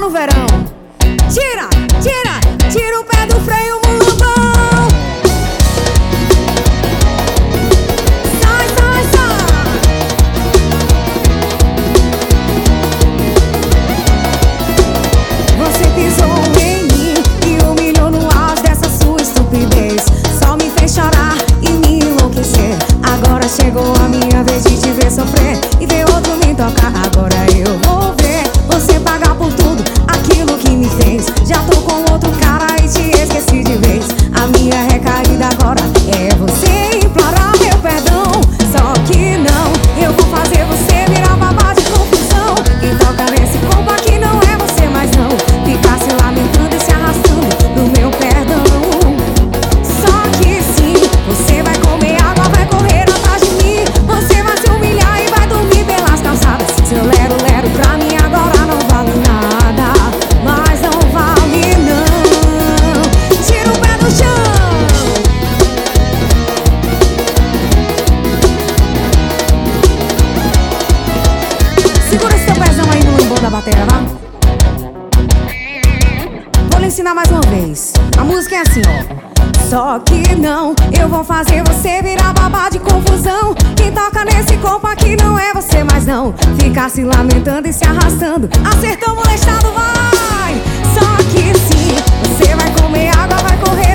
no verão. Tira, tira, tira o pé do freio, mulambão. Sai, sai, sai. Você pisou em mim e humilhou no auge dessa sua estupidez. Só me fez chorar e me enlouquecer. Agora chegou a minha vez de te ver sofrer e ver outro me tocar. Agora eu vou ver você pagar por tudo aquilo que me fez. Já tô com outro cara e te esqueci de vez. A minha recaída agora é você implorar meu perdão. Só que não, eu vou fazer você virar babá de confusão. Quem toca nesse combo aqui não é você mais não. Ficar se lamentando e se arrastando no meu perdão. Só que sim, você vai comer água, vai correr atrás de mim. Você vai se humilhar e vai dormir pelas calçadas. Seu lero-lero pra mim agora não vale nada. Mas não vale não. Tira o pé do chão. Segura esse teu pezão aí no limbo da bateria, vá. Vou lhe ensinar mais uma vez. A música é assim, ó. Só que não, eu vou fazer você virar babá de confusão. Quem toca nesse combo aqui não é você mais não. Ficar se lamentando e se arrastando. Acertou, molestado, vai. Só que sim, você vai comer água, vai correr